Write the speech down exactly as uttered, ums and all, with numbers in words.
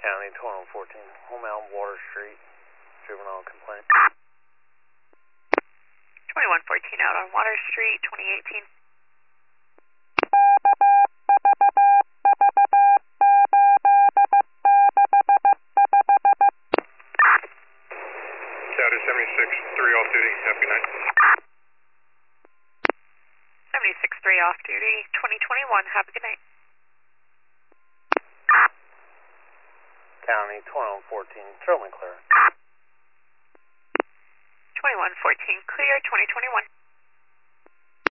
County, twenty-one fourteen, Home Elm, Water Street, juvenile complaint. twenty-one fourteen out on Water Street, twenty eighteen. County seventy-six three off duty, have a good night. seventy-six three off duty, twenty twenty-one, have a good night. County, twenty-one fourteen, totally clear. twenty-one fourteen clear, twenty twenty-one.